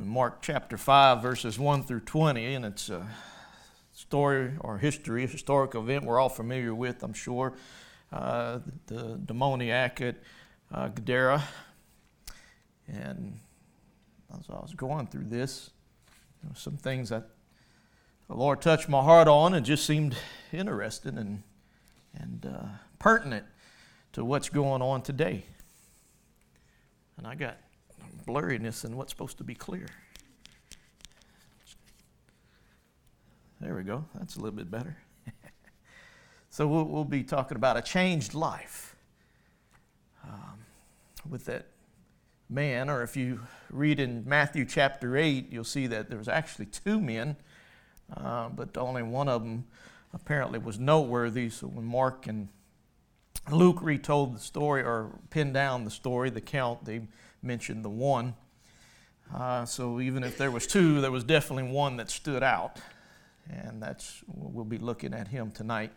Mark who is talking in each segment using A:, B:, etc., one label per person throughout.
A: Mark chapter 5, verses 1 through 20, and it's a story or history, a historical event we're all familiar with, I'm sure. The demoniac at Gadara. And as I was going through this, there were some things that the Lord touched my heart on and just seemed interesting and pertinent to what's going on today. And I got blurriness in what's supposed to be clear. There we go. That's a little bit better. So we'll be talking about a changed life with that man. Or if you read in Matthew chapter 8, you'll see that there was actually two men, but only one of them apparently was noteworthy. So when Mark and Luke retold the story or pinned down the story, the count, they mentioned the one. So even if there was two, there was definitely one that stood out. And we'll be looking at him tonight.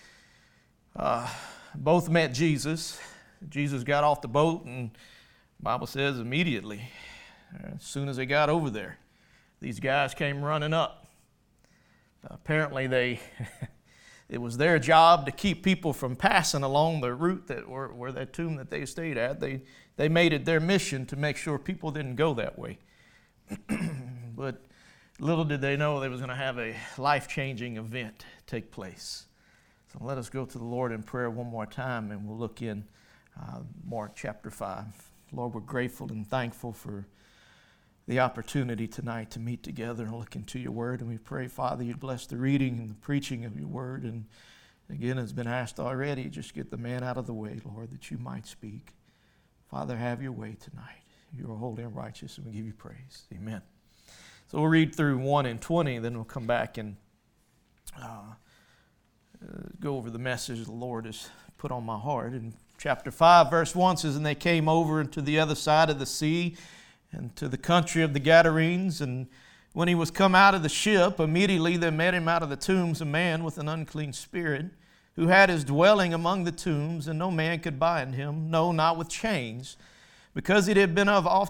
A: Both met Jesus. Jesus got off the boat, and the Bible says immediately, as soon as they got over there, these guys came running up. Apparently it was their job to keep people from passing along the route where that tomb that they stayed at. They made it their mission to make sure people didn't go that way. But little did they know they was going to have a life-changing event take place. So let us go to the Lord in prayer one more time, and we'll look in Mark chapter 5. Lord, we're grateful and thankful for the opportunity tonight to meet together and look into your word. And we pray, Father, you'd bless the reading and the preaching of your word. And again, it's been asked already, just get the man out of the way, Lord, that you might speak. Father, have your way tonight. You are holy and righteous, and we give you praise. Amen. So we'll read through 1 and 20, then we'll come back and go over the message the Lord has put on my heart. In chapter 5, verse 1 says, "And they came over into the other side of the sea, and to the country of the Gadarenes. And when he was come out of the ship, immediately there met him out of the tombs a man with an unclean spirit, who had his dwelling among the tombs, and no man could bind him, no, not with chains, because he had been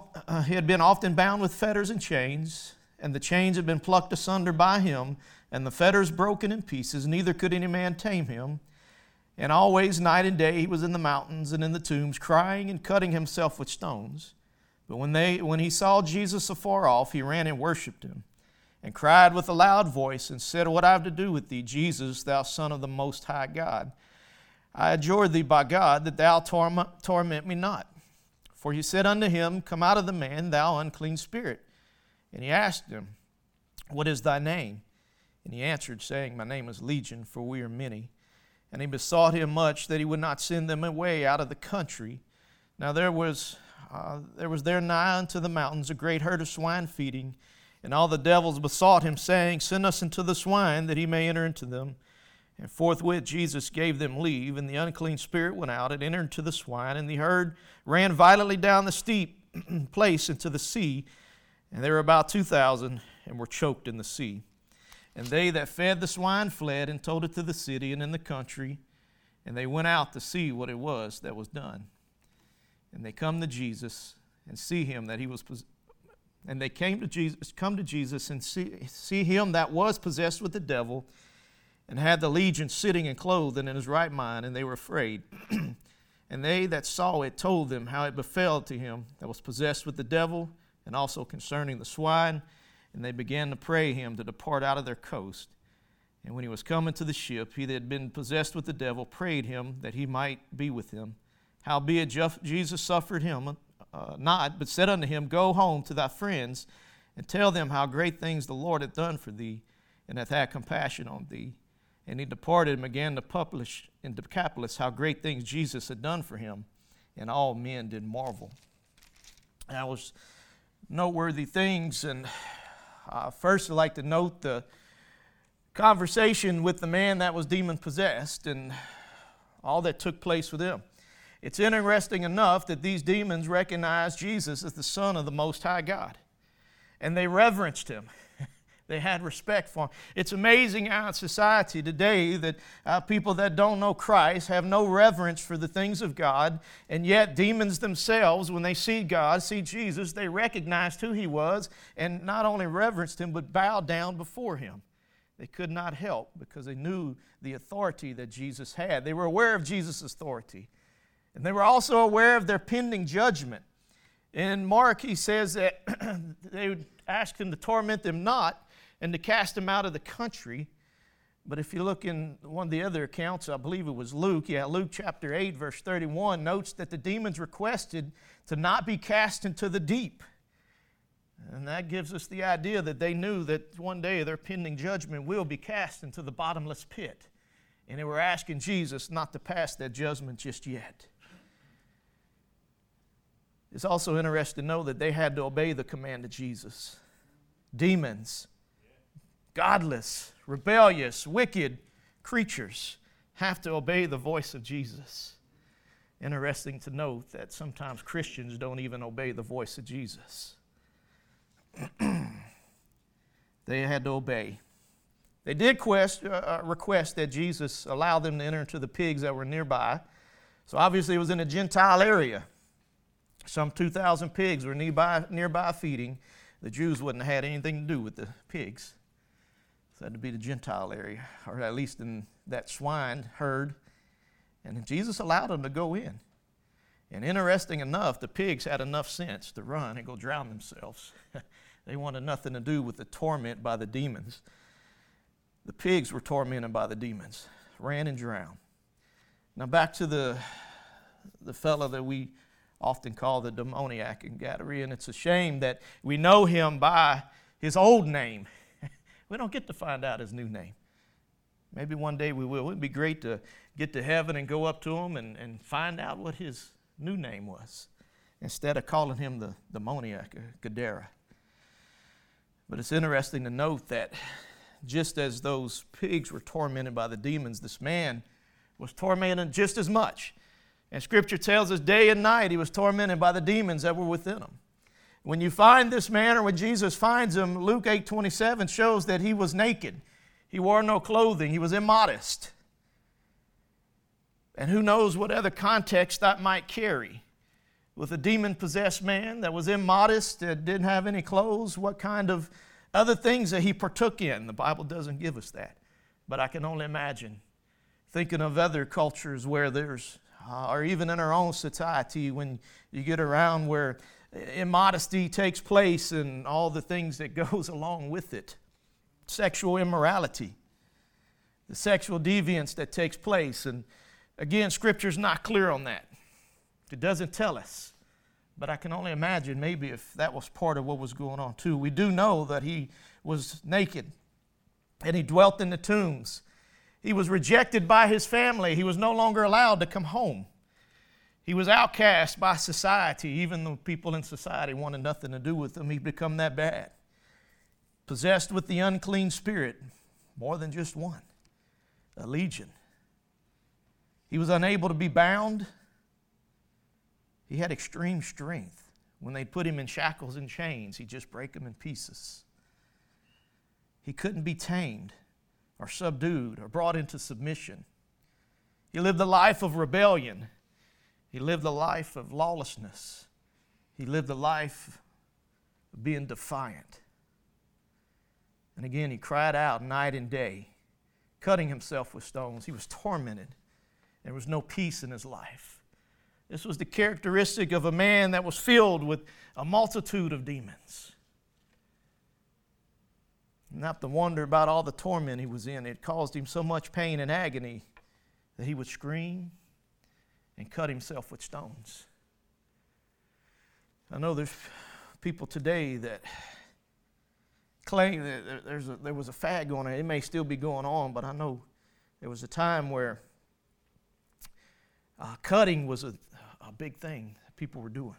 A: often bound with fetters and chains, and the chains had been plucked asunder by him, and the fetters broken in pieces, neither could any man tame him. And always night and day he was in the mountains and in the tombs, crying and cutting himself with stones. But when he saw Jesus afar off, he ran and worshipped him, and cried with a loud voice, and said, What I have to do with thee, Jesus, thou Son of the Most High God? I adjure thee by God that thou torment me not. For he said unto him, Come out of the man, thou unclean spirit. And he asked him, What is thy name? And he answered, saying, My name is Legion, for we are many. And he besought him much that he would not send them away out of the country. Now there was there nigh unto the mountains a great herd of swine feeding, and all the devils besought him, saying, Send us into the swine, that he may enter into them. And forthwith Jesus gave them leave, and the unclean spirit went out and entered into the swine, and the herd ran violently down the steep place into the sea, and there were about 2,000, and were choked in the sea. And they that fed the swine fled, and told it to the city and in the country, and they went out to see what it was that was done. And they come to Jesus and see him that he was, and they come to Jesus and see him that was possessed with the devil, and had the legion sitting and clothed and in his right mind, and they were afraid. And they that saw it told them how it befell to him that was possessed with the devil, and also concerning the swine. And they began to pray him to depart out of their coast. And when he was come into the ship, he that had been possessed with the devil prayed him that he might be with him. Howbeit Jesus suffered him not, but said unto him, Go home to thy friends, and tell them how great things the Lord hath done for thee, and hath had compassion on thee. And he departed and began to publish in Decapolis how great things Jesus had done for him, and all men did marvel. That was noteworthy things, and first I'd like to note the conversation with the man that was demon-possessed and all that took place with him. It's interesting enough that these demons recognized Jesus as the Son of the Most High God, and they reverenced him. They had respect for him. It's amazing how in society today that people that don't know Christ have no reverence for the things of God, and yet demons themselves, when they see God, see Jesus, they recognized who He was and not only reverenced Him, but bowed down before Him. They could not help because they knew the authority that Jesus had. They were aware of Jesus' authority. And they were also aware of their pending judgment. In Mark, he says that they would ask Him to torment them not, and to cast him out of the country. But if you look in one of the other accounts, I believe it was Luke, Luke chapter 8, verse 31, notes that the demons requested to not be cast into the deep. And that gives us the idea that they knew that one day their pending judgment will be cast into the bottomless pit. And they were asking Jesus not to pass that judgment just yet. It's also interesting to know that they had to obey the command of Jesus. Demons, godless, rebellious, wicked creatures have to obey the voice of Jesus. Interesting to note that sometimes Christians don't even obey the voice of Jesus. They had to obey. They did request that Jesus allow them to enter into the pigs that were nearby. So obviously it was in a Gentile area. Some 2,000 pigs were nearby feeding. The Jews wouldn't have had anything to do with the pigs. So it had to be the Gentile area, or at least in that swine herd. And Jesus allowed them to go in. And interesting enough, the pigs had enough sense to run and go drown themselves. They wanted nothing to do with the torment by the demons. The pigs were tormented by the demons, ran and drowned. Now back to the fellow that we often call the demoniac in Gadarene. It's a shame that we know him by his old name. We don't get to find out his new name. Maybe one day we will. It would be great to get to heaven and go up to him and find out what his new name was, instead of calling him the demoniac, Gadara. But it's interesting to note that just as those pigs were tormented by the demons, this man was tormented just as much. And Scripture tells us day and night he was tormented by the demons that were within him. When you find this man, or when Jesus finds him, Luke 8:27 shows that he was naked. He wore no clothing. He was immodest. And who knows what other context that might carry. With a demon-possessed man that was immodest, that didn't have any clothes, what kind of other things that he partook in. The Bible doesn't give us that. But I can only imagine, thinking of other cultures where there's, or even in our own society, when you get around where immodesty takes place and all the things that goes along with it. Sexual immorality, the sexual deviance that takes place. And again, Scripture's not clear on that. It doesn't tell us. But I can only imagine maybe if that was part of what was going on too. We do know that he was naked and he dwelt in the tombs. He was rejected by his family. He was no longer allowed to come home. He was outcast by society. Even though people in society wanted nothing to do with him, he'd become that bad. Possessed with the unclean spirit, more than just one, a legion. He was unable to be bound. He had extreme strength. When they'd put him in shackles and chains, he'd just break them in pieces. He couldn't be tamed or subdued or brought into submission. He lived a life of rebellion. He lived a life of lawlessness. He lived a life of being defiant. And again, he cried out night and day, cutting himself with stones. He was tormented. There was no peace in his life. This was the characteristic of a man that was filled with a multitude of demons. Not to wonder about all the torment he was in. It caused him so much pain and agony that he would scream and cut himself with stones. I know there's people today that claim that there was a fad going on. It may still be going on, but I know there was a time where cutting was a big thing that people were doing.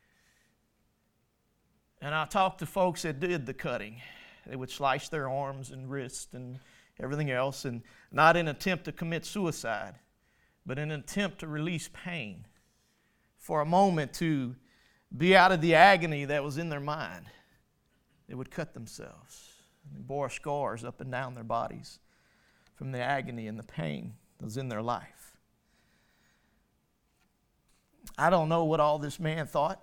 A: And I talked to folks that did the cutting. They would slice their arms and wrists and everything else, and not in an attempt to commit suicide, but in an attempt to release pain for a moment, to be out of the agony that was in their mind. They would cut themselves. They bore scars up and down their bodies from the agony and the pain that was in their life. I don't know what all this man thought.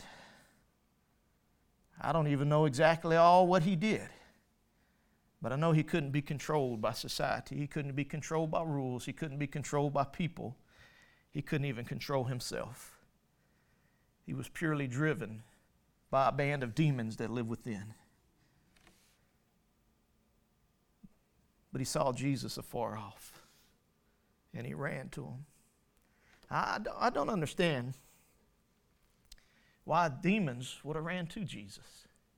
A: I don't even know exactly all what he did. But I know he couldn't be controlled by society. He couldn't be controlled by rules. He couldn't be controlled by people. He couldn't even control himself. He was purely driven by a band of demons that lived within. But he saw Jesus afar off, and he ran to him. I don't understand why demons would have ran to Jesus.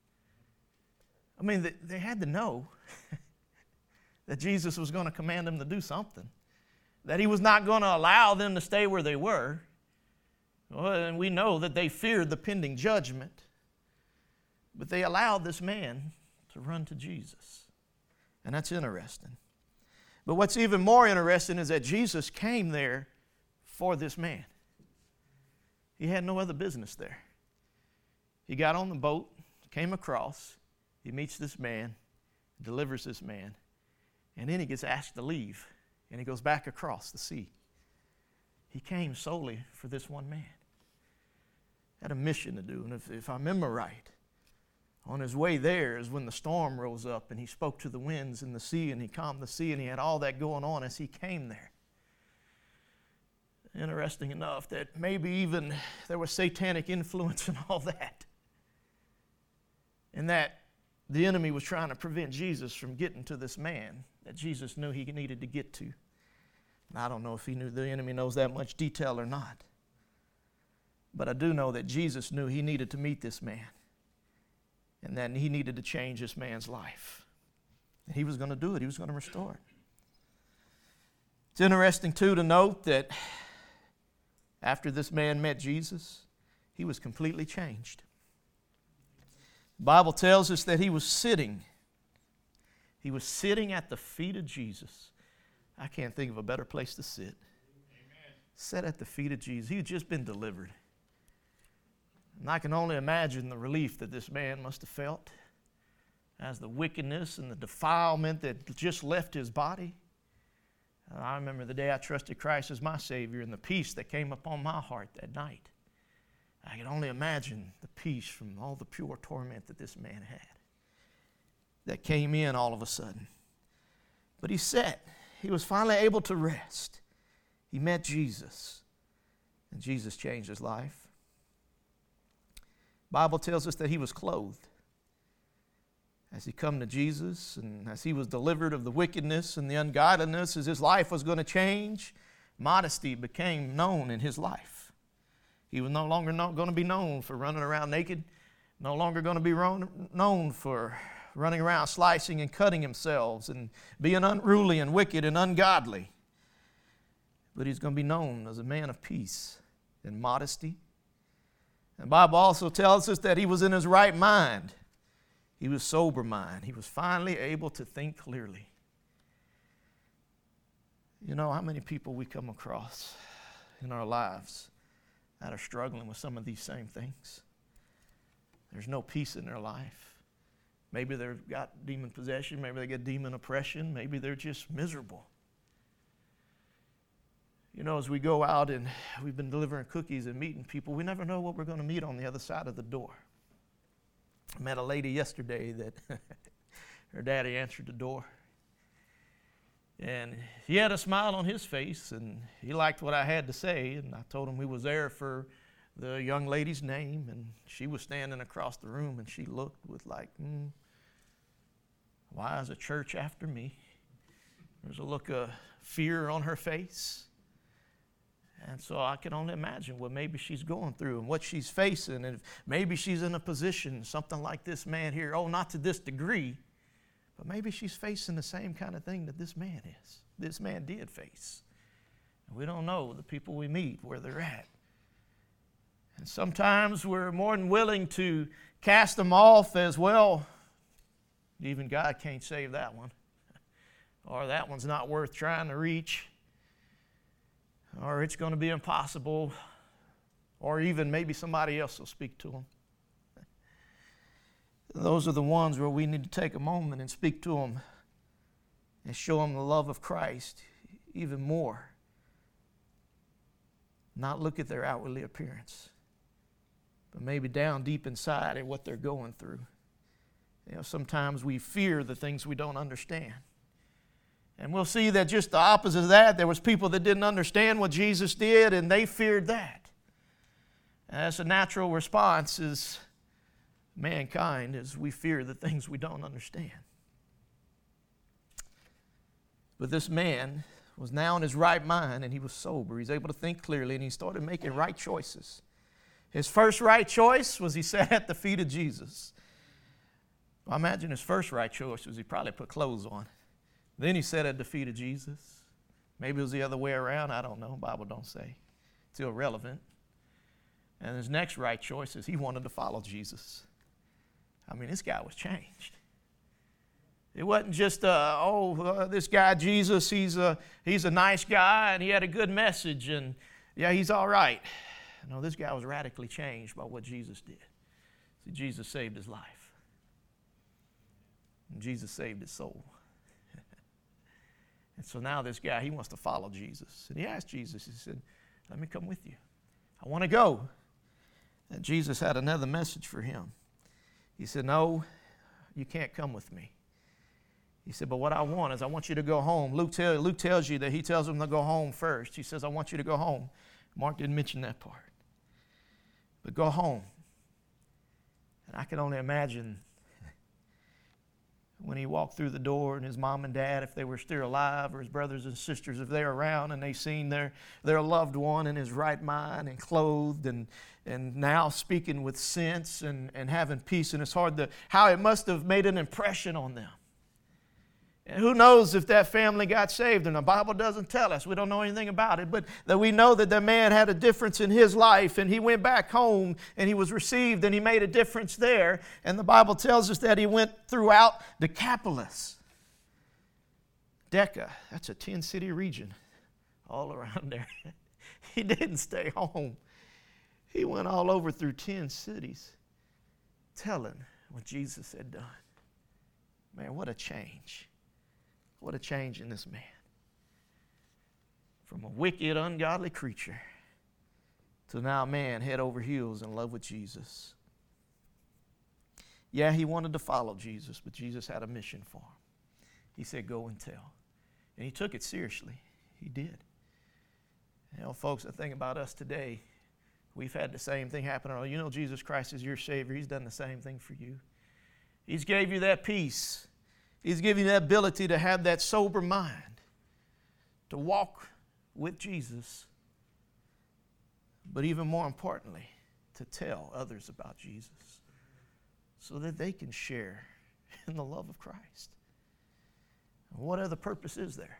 A: I mean, they had to know that Jesus was going to command them to do something, that he was not going to allow them to stay where they were. Well, and we know that they feared the pending judgment, but they allowed this man to run to Jesus. And that's interesting. But what's even more interesting is that Jesus came there for this man. He had no other business there. He got on the boat, came across, he meets this man, delivers this man, and then he gets asked to leave, and he goes back across the sea. He came solely for this one man. Had a mission to do, and if I remember right, on his way there is when the storm rose up, and he spoke to the winds and the sea, and he calmed the sea, and he had all that going on as he came there. Interesting enough that maybe even there was satanic influence and all that, and that the enemy was trying to prevent Jesus from getting to this man that Jesus knew he needed to get to. And I don't know if he knew the enemy knows that much detail or not. But I do know that Jesus knew he needed to meet this man, and that he needed to change this man's life. And he was going to do it. He was going to restore it. It's interesting, too, to note that after this man met Jesus, he was completely changed. The Bible tells us that he was sitting. He was sitting at the feet of Jesus. I can't think of a better place to sit. Amen. Sat at the feet of Jesus. He had just been delivered. And I can only imagine the relief that this man must have felt as the wickedness and the defilement that just left his body. I remember the day I trusted Christ as my Savior and the peace that came upon my heart that night. I can only imagine the peace from all the pure torment that this man had that came in all of a sudden. But he sat. He was finally able to rest. He met Jesus, and Jesus changed his life. The Bible tells us that he was clothed. As he come to Jesus and as he was delivered of the wickedness and the ungodliness, as his life was going to change, modesty became known in his life. He was no longer going to be known for running around naked, no longer going to be known for running around slicing and cutting himself and being unruly and wicked and ungodly. But he's going to be known as a man of peace and modesty. And the Bible also tells us that he was in his right mind. He was sober mind. He was finally able to think clearly. You know how many people we come across in our lives that are struggling with some of these same things? There's no peace in their life. Maybe they've got demon possession. Maybe they get demon oppression. Maybe they're just miserable. You know, as we go out and we've been delivering cookies and meeting people, we never know what we're going to meet on the other side of the door. I met a lady yesterday that her daddy answered the door. And he had a smile on his face, and he liked what I had to say. And I told him we was there for the young lady's name, and she was standing across the room, and she looked with like, why is a church after me? There's a look of fear on her face. And so I can only imagine what maybe she's going through and what she's facing. And if maybe she's in a position, something like this man here, not to this degree, but maybe she's facing the same kind of thing that this man is. This man did face. And we don't know the people we meet, where they're at. And sometimes we're more than willing to cast them off as, well, even God can't save that one. Or that one's not worth trying to reach. Or it's going to be impossible. Or even maybe somebody else will speak to them. Those are the ones where we need to take a moment and speak to them and show them the love of Christ even more. Not look at their outwardly appearance, but maybe down deep inside at what they're going through. Sometimes we fear the things we don't understand. And we'll see that just the opposite of that, there was people that didn't understand what Jesus did, and they feared that. And that's a natural response as mankind, as we fear the things we don't understand. But this man was now in his right mind, and he was sober. He's able to think clearly, and he started making right choices. His first right choice was he sat at the feet of Jesus. Well, I imagine his first right choice was he probably put clothes on. Then he sat at the feet of Jesus. Maybe it was the other way around. I don't know. The Bible don't say. It's irrelevant. And his next right choice is he wanted to follow Jesus. I mean, this guy was changed. It wasn't just, this guy Jesus, he's a nice guy and he had a good message and yeah, he's all right. No, this guy was radically changed by what Jesus did. See, Jesus saved his life. And Jesus saved his soul. And so now this guy, he wants to follow Jesus. And he asked Jesus, he said, let me come with you. I want to go. And Jesus had another message for him. He said, no, you can't come with me. He said, but what I want is I want you to go home. Luke tells you that he tells him to go home first. He says, I want you to go home. Mark didn't mention that part. But go home. And I can only imagine when he walked through the door and his mom and dad, if they were still alive, or his brothers and sisters, if they were around and they seen their loved one in his right mind and clothed and now speaking with sense and having peace in his heart, how it must have made an impression on them. And who knows if that family got saved? And the Bible doesn't tell us. We don't know anything about it. But that we know that the man had a difference in his life. And he went back home and he was received and he made a difference there. And the Bible tells us that he went throughout Decapolis. Deca, that's a 10-city region all around there. He didn't stay home. He went all over through 10 cities telling what Jesus had done. Man, what a change. What a change in this man. From a wicked, ungodly creature to now a man head over heels in love with Jesus. Yeah, he wanted to follow Jesus, but Jesus had a mission for him. He said, go and tell. And he took it seriously. He did. Folks, the thing about us today, we've had the same thing happen. You know Jesus Christ is your Savior. He's done the same thing for you. He's gave you that peace. He's giving you that ability to have that sober mind, to walk with Jesus, but even more importantly, to tell others about Jesus so that they can share in the love of Christ. What other purpose is there?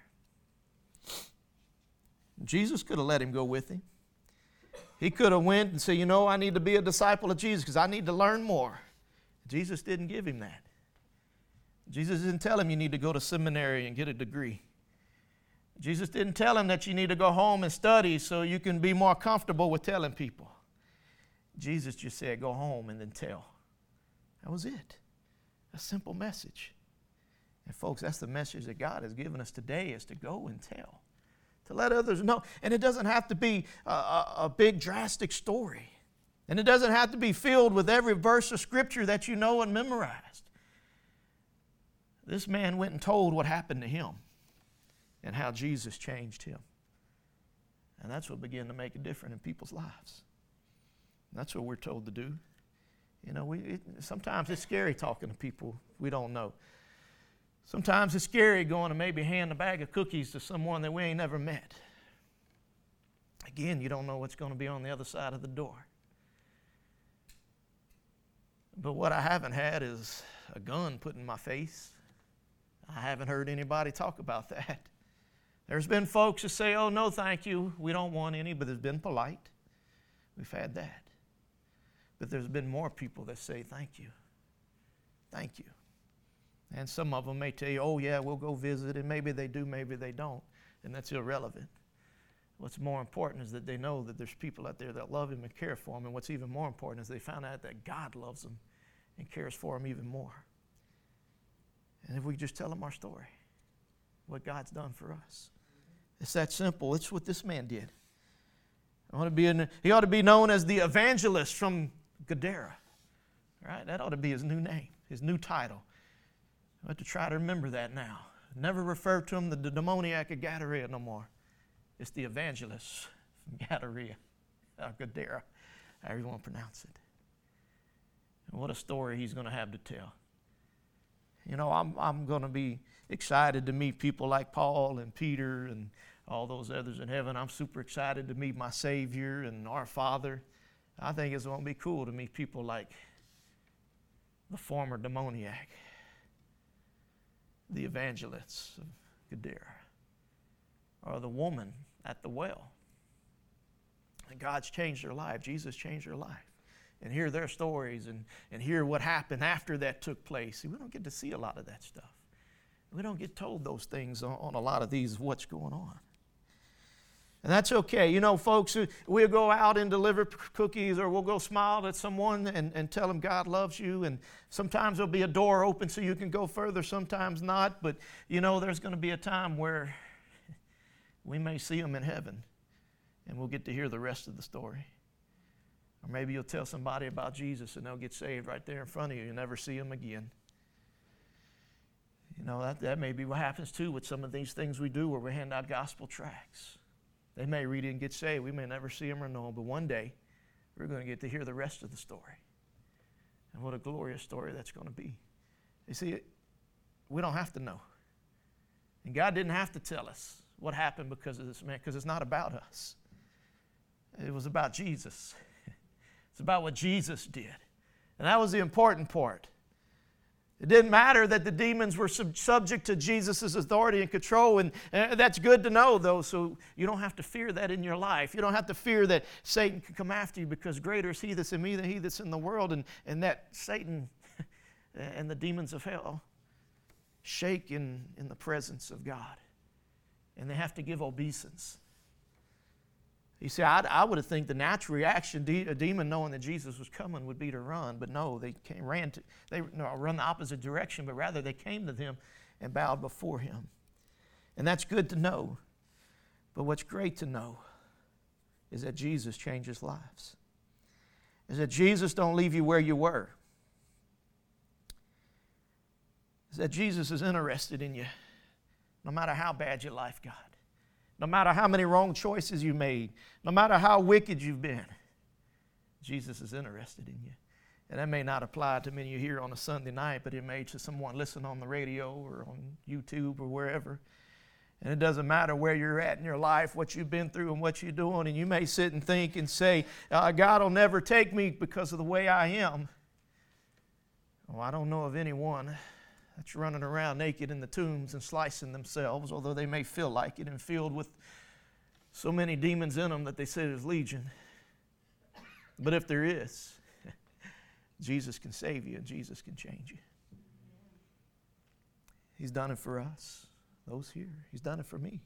A: Jesus could have let him go with him. He could have went and said, I need to be a disciple of Jesus because I need to learn more. Jesus didn't give him that. Jesus didn't tell him you need to go to seminary and get a degree. Jesus didn't tell him that you need to go home and study so you can be more comfortable with telling people. Jesus just said, go home and then tell. That was it. A simple message. And folks, that's the message that God has given us today, is to go and tell. To let others know. And it doesn't have to be a big drastic story. And it doesn't have to be filled with every verse of Scripture that you know and memorized. This man went and told what happened to him and how Jesus changed him. And that's what began to make a difference in people's lives. And that's what we're told to do. Sometimes it's scary talking to people we don't know. Sometimes it's scary going to maybe hand a bag of cookies to someone that we ain't never met. Again, you don't know what's going to be on the other side of the door. But what I haven't had is a gun put in my face. I haven't heard anybody talk about that. There's been folks that say, oh, no, thank you, we don't want any, but it's been polite. We've had that. But there's been more people that say, thank you. Thank you. And some of them may tell you, oh, yeah, we'll go visit, and maybe they do, maybe they don't, and that's irrelevant. What's more important is that they know that there's people out there that love him and care for him, and what's even more important is they found out that God loves them and cares for them even more. And if we just tell them our story, what God's done for us. It's that simple. It's what this man did. He ought to be known as the evangelist from Gadara. Right? That ought to be his new name, his new title. I have to try to remember that now. Never refer to him the demoniac of Gadara no more. It's the evangelist from Gadara, however you want to pronounce it. And what a story he's going to have to tell. You know, I'm going to be excited to meet people like Paul and Peter and all those others in heaven. I'm super excited to meet my Savior and our Father. I think it's going to be cool to meet people like the former demoniac, the evangelists of Gadara, or the woman at the well. And God's changed their life. Jesus changed their life. And hear their stories and hear what happened after that took place. See, we don't get to see a lot of that stuff. We don't get told those things on a lot of these, what's going on. And that's okay. You know, folks, we'll go out and deliver cookies, or we'll go smile at someone and tell them God loves you. And sometimes there'll be a door open so you can go further, sometimes not. But, you know, there's going to be a time where we may see them in heaven, and we'll get to hear the rest of the story. Or maybe you'll tell somebody about Jesus and they'll get saved right there in front of you. You'll never see them again. You know, that may be what happens too with some of these things we do where we hand out gospel tracts. They may read it and get saved. We may never see them or know them, but one day we're going to get to hear the rest of the story. And what a glorious story that's going to be. You see, we don't have to know. And God didn't have to tell us what happened because of this man, because it's not about us. It was about Jesus. It's about what Jesus did. And that was the important part. It didn't matter that the demons were subject to Jesus' authority and control, and that's good to know, though, so you don't have to fear that in your life. You don't have to fear that Satan can come after you, because greater is he that's in me than he that's in the world, and that Satan and the demons of hell shake in the presence of God, and they have to give obeisance. You see, I would have think the natural reaction, a demon knowing that Jesus was coming, would be to run. But no, they run the opposite direction, but rather they came to him and bowed before him. And that's good to know. But what's great to know is that Jesus changes lives. Is that Jesus don't leave you where you were. Is that Jesus is interested in you, no matter how bad your life got. No matter how many wrong choices you made, no matter how wicked you've been, Jesus is interested in you. And that may not apply to many of you here on a Sunday night, but it may to someone listening on the radio or on YouTube or wherever. And it doesn't matter where you're at in your life, what you've been through and what you're doing. And you may sit and think and say, God will never take me because of the way I am. Well, I don't know of anyone that's running around naked in the tombs and slicing themselves, although they may feel like it and filled with so many demons in them that they say there's legion. But if there is, Jesus can save you and Jesus can change you. He's done it for us, those here. He's done it for me.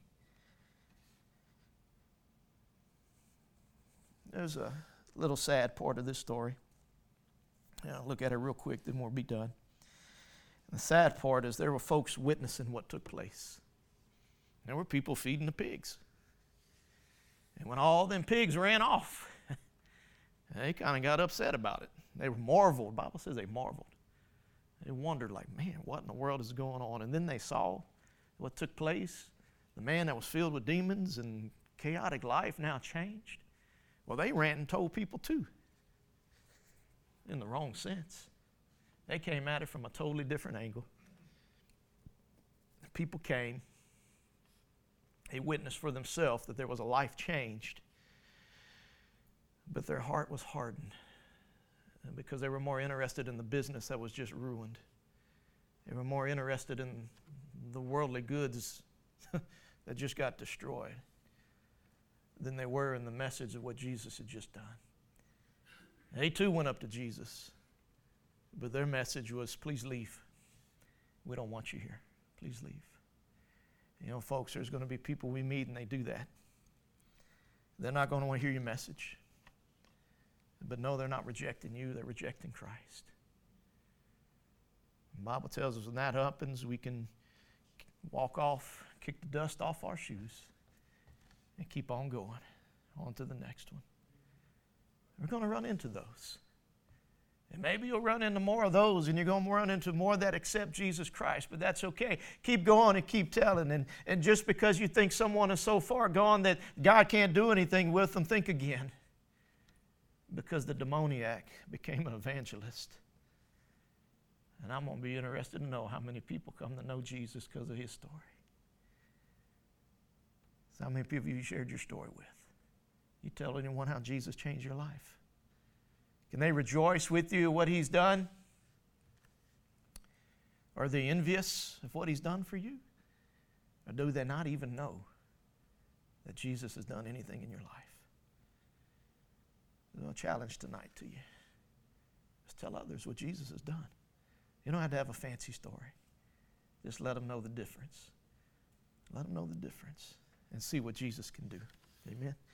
A: There's a little sad part of this story. I'll look at it real quick, then we'll be done. The sad part is there were folks witnessing what took place. There were people feeding the pigs. And when all them pigs ran off, they kind of got upset about it. They marveled. The Bible says they marveled. They wondered, like, man, what in the world is going on? And then they saw what took place. The man that was filled with demons and chaotic life now changed. Well, they ran and told people too, in the wrong sense. They came at it from a totally different angle. People came. They witnessed for themselves that there was a life changed. But their heart was hardened because they were more interested in the business that was just ruined. They were more interested in the worldly goods that just got destroyed than they were in the message of what Jesus had just done. They too went up to Jesus. But their message was, please leave. We don't want you here. Please leave. You know, folks, there's going to be people we meet and they do that. They're not going to want to hear your message. But no, they're not rejecting you. They're rejecting Christ. The Bible tells us when that happens, we can walk off, kick the dust off our shoes, and keep on going, on to the next one. We're going to run into those. And maybe you'll run into more of those, and you're going to run into more that accept Jesus Christ, but that's okay. Keep going and keep telling. And just because you think someone is so far gone that God can't do anything with them, think again. Because the demoniac became an evangelist. And I'm going to be interested to know how many people come to know Jesus because of his story. So how many people you shared your story with? You tell anyone how Jesus changed your life? Can they rejoice with you at what he's done? Are they envious of what he's done for you? Or do they not even know that Jesus has done anything in your life? There's a challenge tonight to you. Just tell others what Jesus has done. You don't have to have a fancy story. Just let them know the difference. Let them know the difference and see what Jesus can do. Amen.